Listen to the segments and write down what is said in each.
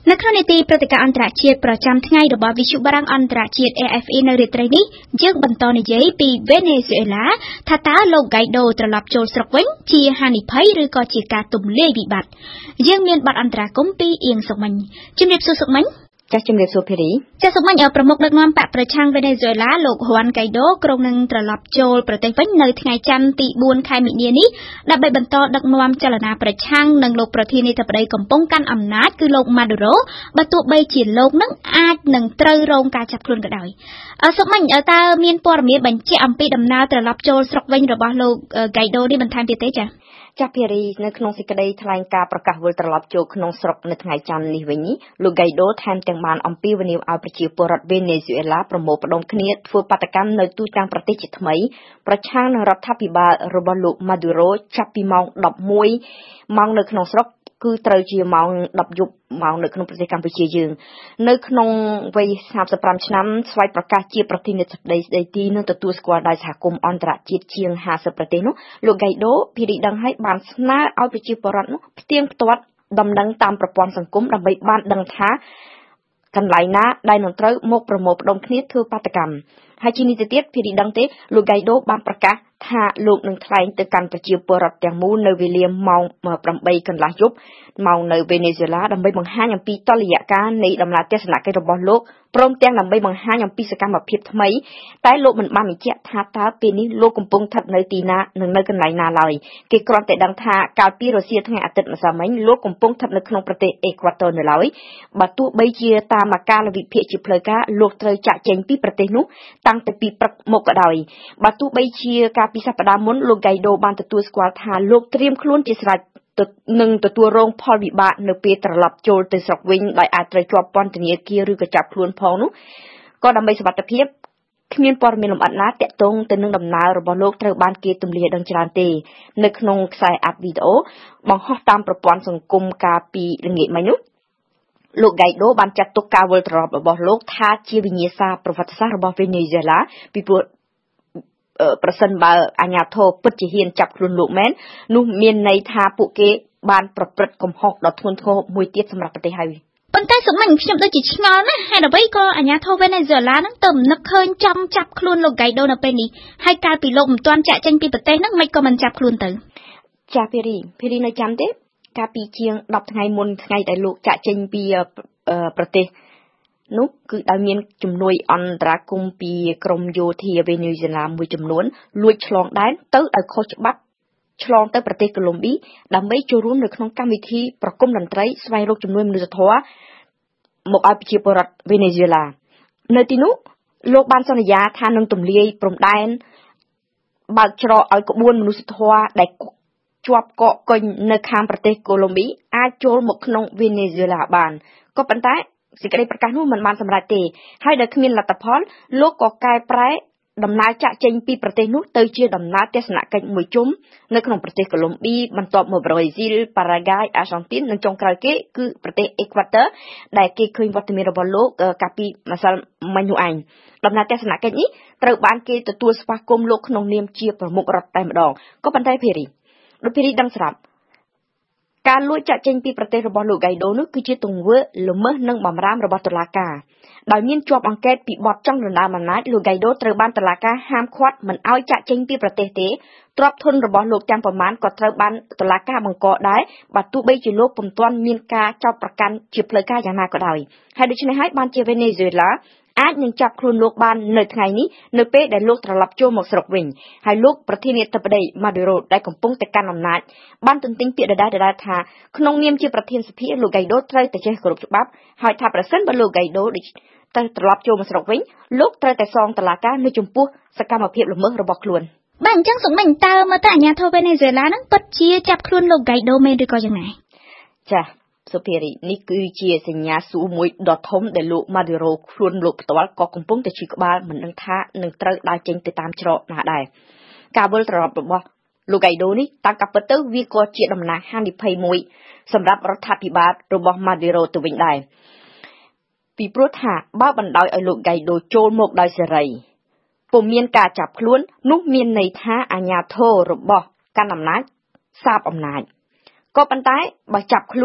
នៅក្នុងនីតិព្រឹត្តិការណ៍អន្តរជាតិប្រចាំថ្ងៃរបស់វិទ្យុបារាំងអន្តរជាតិ AFE នៅរាត្រីនេះយើងបន្តនិយាយពីវេណេស៊ុយអេឡាថាតើលោកហ្គៃដូត្រឡប់ចូលស្រុកវិញជាហានិភ័យឬក៏ជាការទម្លាយវិបត្តិយើងមានបទអន្តរាគមន៍ពីអៀងសុកមិញជំរាបសួរសុកមិញចាស់ជំរាបសួរភេរីចាស់សុកមិញប្រមុខដឹកនាំបកប្រឆាំងវេណេស៊ុយអេឡាលោកហ៊ុនហ្គៃដូក្រុងនឹងត្រឡប់ចូលប្រទេសវិញនៅថ្ងៃច័ន្ទទី4ខែមិនិនានេះដើម្បីបន្តដឹកនាំចលនាប្រឆាំងនឹងលោកប្រធានាធិបតីកំពុងកាន់អំណាចគឺលោកម៉ាដូរ៉ូបើទោះបីជាលោកនឹងអាចនឹងត្រូវរងការចាប់ខ្លួនក៏ដោយសុកមិញតើមានព័ត៌មានបញ្ជាក់អំពីដំណើរត្រឡប់ចូលស្រុកវិញរបស់លោកហ្គៃដូនេះបន្ថែមទៀតទេចា៎ចាស់ភេរីនៅក្នុងសេចក្តីថ្លែងការណ៍ប្រកាសវិលត្រឡប់ចូលក្នុងស្រុកនៅថ្ងៃច័ន្ទនេះវិញលោកហ្គៃដូថែមទាំងបានអំពាវនាវឲ្យប្រជាពលរដ្ឋវេណេស៊ុយអេឡាប្រមូលផ្ដុំគ្នាធ្វើបាតកម្មនៅទូទាំងប្រទេសជាថ្មីប្រឆាំងនឹងរដ្ឋាភិបាលរបស់លោកម៉ាឌូរ៉ូចាប់ពីម៉ោង11ម៉ោងនៅក្នុងស្រុកគឺត្រូវជាម៉ោង10យប់ម៉ោងនៅក្នុងប្រទេសកម្ពុជាយើងនៅក្នុងវ័យ35ឆ្នាំស្វ័យប្រកាសជាប្រធានាធិបតីស្ដីទីនឹងទទួលស្គាល់ដោយសហគមន៍អន្តរជាតិជាង50ប្រទេសនោះលោកហ្គៃដូភារីដឹងឲ្យបានស្នើឲ្យប្រជាពលរដ្ឋនោះផ្ទៀងផ្ទាត់ដំណឹងតាមប្រព័ន្ធសង្គមដើម្បីបានដឹងថាកន្លែងណាដែលនឹងត្រូវមកប្រមូលផ្ដុំគ្នាធ្វើបាតកម្មហើយជានេះទៅទៀតភារីដឹងទេលោកហ្គៃដូបានប្រកាសថាលោកនឹងថ្លែងទៅកាន់ប្រជាពលរដ្ឋទាំងមូលនៅវេលាម៉ោង8កន្លះយប់ម៉ោងនៅវេណេស៊ុយអេឡាដើម្បីបង្ហាញអំពីតុល្យការនៃដំណើរទស្សនកិច្ចរបស់លោកព្រមទាំងដើម្បីបង្ហាញអំពីសកម្មភាពថ្មីតែលោកមិនបានបញ្ជាក់ថាតើពេលនេះលោកកំពុងស្ថិតនៅទីណានិងនៅកន្លែងណាឡើយគេគ្រាន់តែដឹងថាកាលពីរសៀលថ្ងៃអាទិត្យម្សិលមិញលោកកំពុងស្ថិតនៅក្នុងប្រទេសអេក្វាទ័រនៅឡើយបើទោះបីជាតាមកាលវិភាគជាផ្លូវការលោកត្រូវចាក់ចេញពីប្រទេសនោះតាំងពីពីព្រឹកមកក៏ដោយបើទោះបីជាកាលពីសប្តាហ៍មុនលោកហ្គៃដូបានទទួលស្គាល់ថាលោកត្រៀមខ្លួនជាស្រេចនឹងទទួលរងផលវិបាកនៅពេលត្រឡប់ចូលទៅស្រុកវិញដោយអាចត្រូវជាប់ពន្ធនាគារឬក៏ចាប់ខ្លួនផងនោះក៏ដើម្បីសុវត្ថិភាពគ្មានព័ត៌មានលម្អិតណាទាក់ទងទៅនឹងដំណើររបស់លោកត្រូវបានគេទម្លាយដឹងច្រើនទេនៅក្នុងខ្សែអាប់វីដេអូបង្ហោះតាមប្រព័ន្ធសង្គមកាលពីល្ងាចមិញនោះលោកហ្គៃដូបានចាត់ទុកការវិលត្រឡប់របស់លោកថាជាវិញ្ញាសាប្រវត្តិសាស្ត្ររបស់វេណេស៊ុយអេឡាពីព្រោះប្រសិនបើអាជ្ញាធរពិតជាហ៊ានចាប់ខ្លួនលោកមែននោះមានន័យថាពួកគេបានប្រព្រឹត្តកំហុសដ៏ធ្ងន់ធ្ងរមួយទៀតសម្រាប់ប្រទេសហើយប៉ុន្តែសុកមិញខ្ញុំដូចជាឆ្ងល់ណាស់ហេតុអ្វីក៏អាជ្ញាធរវេណេស៊ុយអេឡាហ្នឹងទៅនឹកឃើញចង់ចាប់ខ្លួនលោកហ្គៃដូនៅពេលនេះហើយកាលពីលោកមិនទាន់ចាក់ចេញពីប្រទេសហ្នឹងមិនក៏មិនចាប់ខ្លួនទៅចាភារីនៅចាំទេកាលពីជាង10ថ្ងៃមុនថ្ងៃដែលលោកចាក់ចេញពីប្រទេសនោះគឺដោយមានជំនួយអន្តរាគមន៍ពីក្រមយោធាវេណេស៊ុយអេឡាមួយចំនួនលួចឆ្លងដែនទៅដោយខុសច្បាប់ឆ្លងទៅប្រទេសកូឡុំប៊ីដើម្បីចូលរួមនៅក្នុងកម្មវិធីប្រគំតន្ត្រីស្វែងរកជំនួយមនុស្សធម៌មកឲ្យប្រជាពលរដ្ឋវេណេស៊ុយអេឡានៅទីនោះលោកបានសន្យាថានឹងទម្លាយព្រំដែនបើកច្រកឲ្យក្បួនមនុស្សធម៌ដែលជាប់កកកុញនៅខាងប្រទេសកូឡុំប៊ីអាចចូលមកក្នុងវេណេស៊ុយអេឡាបានក៏ប៉ុន្តែសេចក្តីប្រកាសនោះមិនបានសម្រេចទេហើយដោយគ្មានលទ្ធផលលោកក៏កែប្រែដំណើរចាក់ចេញពីប្រទេសនោះទៅជាដំណើរទស្សនកិច្ចមួយជុំនៅក្នុងប្រទេសកូឡុំប៊ីបន្ទាប់មកប្រេស៊ីលប៉ារ៉ាហ្គាយអាសង់ទីននិងចុងក្រោយគេគឺប្រទេសអេក្វាទ័រដែលគេឃើញវត្តមានរបស់លោកកាលពីម្សិលមិញនោះឯងដំណើរទស្សនកិច្ចនេះត្រូវបានគេទទួលស្វាគមន៍លោកក្នុងនាមជាប្រមុខរដ្ឋតែម្ដងក៏ប៉ុន្តែភារីដឹងស្រាប់ការលួចចាក់ចេញពីប្រទេសរបស់លោកហ្គៃដូនោះគឺជាទង្វើល្មើសនិងបំរាមរបស់តុលាការដោយមានជាប់អង្កេតពីបទចង់ដណ្ដើមអំណាចលោកហ្គៃដូត្រូវបានតុលាការហាមឃាត់មិនឲ្យចាក់ចេញពីប្រទេសទេទ្រព្យធនរបស់លោកទាំងប្រមាណក៏ត្រូវបានតុលាការបង្កដែរបើទោះបីជាលោកពុំទាន់មានការចោទប្រកាន់ជាផ្លូវការយ៉ាងណាក៏ដោយហើយដូច្នេះហើយបានជាវេណេស៊ុយអេឡាអាចនឹងចាប់ខ្លួនលោកបាននៅថ្ងៃនេះនៅពេលដែលលោកត្រឡប់ចូលមកស្រុកវិញហើយលោកប្រធានាធិបតីម៉ាឌូរ៉ូដែលកំពុងតែកាន់អំណាចបានទន្ទិញពាក្យដដែលថាក្នុងនាមជាប្រធានសភាលោកហ្គៃដូត្រូវតែចេះគោរពច្បាប់ហើយថាប្រសិនបើលោកហ្គៃដូទៅត្រឡប់ចូលមកស្រុកវិញលោកត្រូវតែសងតុលាការនៅចំពោះសកម្មភាពល្មើសរបស់ខ្លួនបាទអញ្ចឹងសុំមិញតើមើលទៅអាជ្ញាធរវេណេស៊ុយអេឡាហ្នឹងពិតជាចាប់ខ្លួនលោកហ្គៃដូមែនឬក៏យ៉ាងណាចាសុភារីនេះគឺជាសញ្ញាសួរមួយដ៏ធំដែលលោកម៉ាឌូរ៉ូខ្លួនលោកផ្ទាល់ក៏កំពុងតែឈឺក្បាលមិនដឹងថានឹងត្រូវដើរចេញទៅតាមច្រកណាដែរការវិលត្រឡប់របស់លោកហ្គៃដូនេះតាមការពិតទៅវាក៏ជាដំណើរហានិភ័យមួយសម្រាប់រដ្ឋាភិបាលរបស់ម៉ាឌូរ៉ូទៅវិញដែរពីព្រោះថាបើបណ្ដោយឲ្យលោកហ្គៃដូចូលមកដោយសេរីពុំមានការចាប់ខ្លួននោះមានន័យថាអាជ្ញាធររបស់កាន់អំណាចសាបអំណាចក៏ប៉ុន្តែបើចាប់ខ្លួន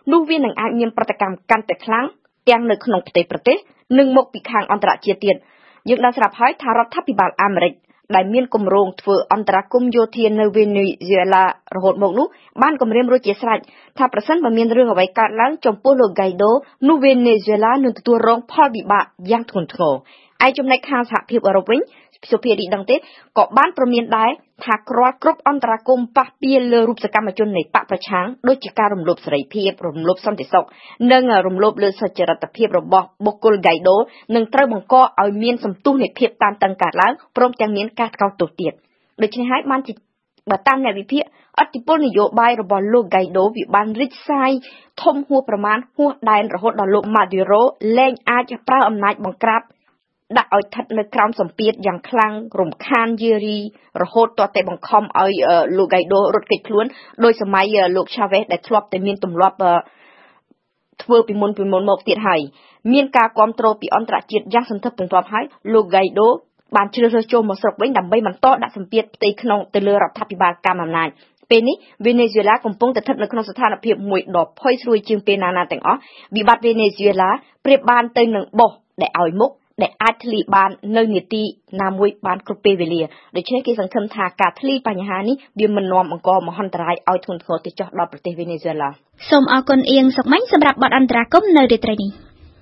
នោះវានឹងអាចមានប្រតិកម្មកាន់តែខ្លាំងទាំងនៅក្នុងប្រទេសនិងមកពីខាងអន្តរជាតិទៀតយើងដឹងស្រាប់ហើយថារដ្ឋាភិបាលអាមេរិកដែលមានគម្រោងធ្វើអន្តរាគមន៍យោធានៅវេណេស៊ុយអេឡារហូតមកនោះបានគម្រាមរួចជាស្រេចថាប្រសិនបើមានរឿងអ្វីកើតឡើងចំពោះលោកហ្កៃដូនោះវេណេស៊ុយអេឡានឹងទទួលរងផលវិបាកយ៉ាងធ្ងន់ធ្ងរឯចំណែកខាងសហភាពអឺរ៉ុបវិញសុភារីដឹងទេក៏បានប្រមានដែរថាគ្រប់អន្តរាគមន៍ប៉ះពាល់លើរូបសកម្មជននៃបកប្រឆាំងដូចជាការរំលោភសេរីភាពរំលោភសន្តិសុខនិងរំលោភលើសុចរិតភាពរបស់បុគ្គលហ្កៃដូនឹងត្រូវបង្កឲ្យមានសន្ទុះនៃភាពតានតឹងកើតឡើងព្រមទាំងមានការថ្កោលទោសទៀតដូច្នេះហើយបានជាបើតាមអ្នកវិភាគអធិបុលនយោបាយរបស់លោកហ្កៃដូវាបានរីកសាយធំហួសប្រមាណហួសដែនរហូតដល់លោកម៉ាឌីរ៉ូលែងអាចប្រើអំណាចបង្ក្រាបដាក់ឲ្យស្ថិតនៅក្រោមសម្ពាធយ៉ាងខ្លាំងរំខានយេរីរហូតទាល់តែបង្ខំឲ្យលោកហ្កៃដូរត់គេចខ្លួនដោយសម័យលោកឆាវេសដែលធ្លាប់តែមានទម្លាប់ធ្វើពីមុនមកទៀតហើយមានការគ្រប់គ្រងពីអន្តរជាតិយ៉ាងសន្ធឹកសន្ធាប់ហើយលោកហ្កៃដូបានជ្រើសរើសចូលមកស្រុកវិញដើម្បីបន្តដាក់សម្ពាធផ្ទៃក្នុងទៅលើរដ្ឋាភិបាលកាន់អំណាចពេលនេះវេណេស៊ុយអេឡាកំពុងតែស្ថិតនៅក្នុងស្ថានភាពមួយដ៏ផុយស្រួយជាងពេលណាទាំងអស់វិបត្តិវេណេស៊ុយអេឡាប្រៀបបានទៅនឹងបោះដែលឲ្យមុខដែលអាចធ្លីបាននៅនីតិណាមួយបានគ្រប់ពេលវេលាដូច្នេះគេសង្ឃឹមថាការធ្លីបញ្ហានេះវាមិននាំបង្កមហន្តរាយឲ្យធ្ងន់ធ្ងរទៅចុះដល់ប្រទេសវេណេស៊ុយអេឡាសូមអរគុណអៀងសុកម៉ាញ់សម្រាប់បទអន្តរាគមន៍នៅរាត្រីនេះ